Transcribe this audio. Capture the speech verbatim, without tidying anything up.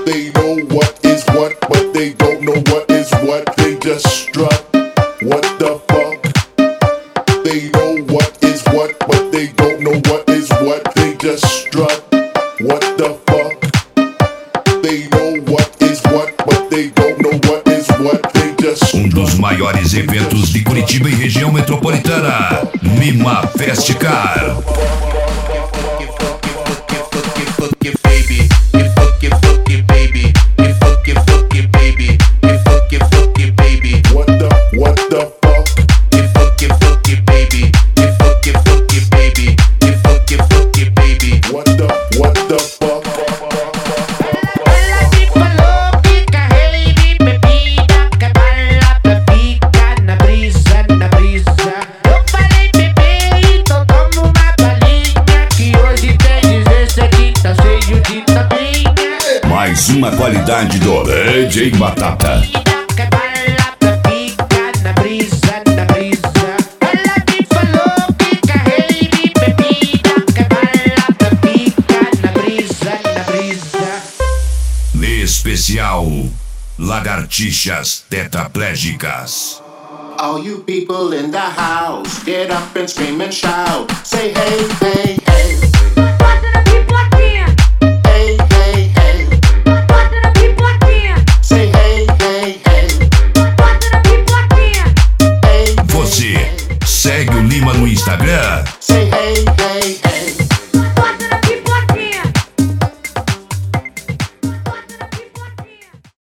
They know what is what, but they don't know what is what. They just strut. What the fuck? They know what is what, but they don't know what is what. They just strut. What the fuck? They know what is what, but they don't know what is what. They just strut. Um dos maiores eventos de Curitiba e região metropolitana, Mima Festicar. Mais uma qualidade do D J Batata. Especial Lagartixas Tetraplégicas. All you people in the house, get up and scream and shout. Say hey, hey, hey. Bota na pipoquinha. Hey, hey, hey. Bota na pipoquinha. Say hey, hey, hey. Bota na pipoquinha. Hey, Você segue o Lima no Instagram?